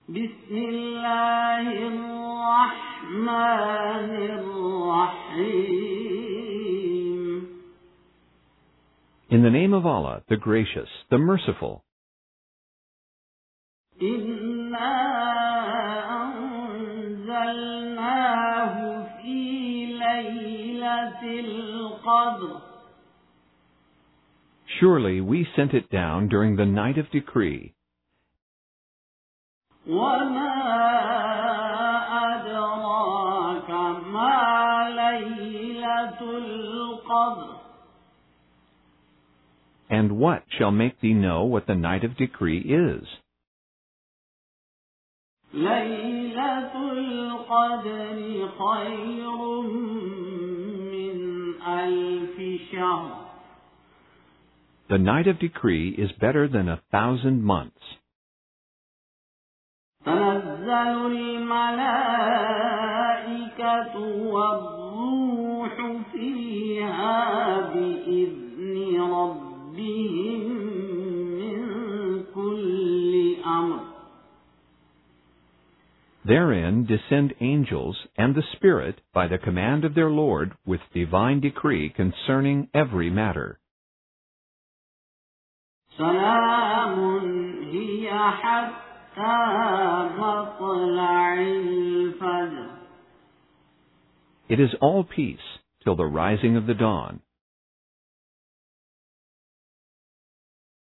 بسم الله الرحمن الرحيم. In the name of Allah, the Gracious, the Merciful. إنا أنزلناه في ليلة القدر. Surely we sent it down during the night of decree. وما أدراك ما ليلة القدر. And what shall make thee know what the night of decree is? ليلة القدر خير من ألف شهر. The night of decree is better than 1,000 months. تنزل الملائكة والروح فيها بإذن ربهم من كل أمر. Therein descend angels and the Spirit by the command of their Lord with divine decree concerning every matter. سلام هي حتى مطلع الفجر. It is all peace till the rising of the dawn.